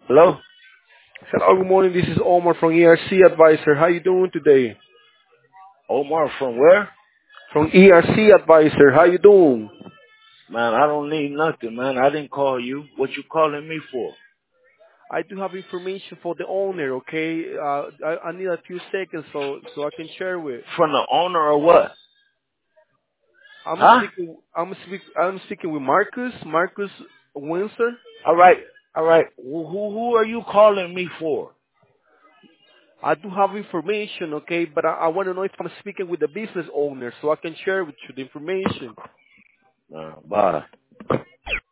Hello? Hello, good morning. This is Omar from ERC Advisor. How you doing today? Omar from where? From ERC Advisor. How you doing? Man, I don't need nothing, man. I didn't call you. What you calling me for? I do have information for the owner. Okay, I need a few seconds so I can share with. From the owner or what? I'm Huh? speaking. I'm speaking with Marcus. Marcus Windsor. All right. All right. Who are you calling me for? I do have information. Okay, but I want to know if I'm speaking with the business owner so I can share with you the information. Bye.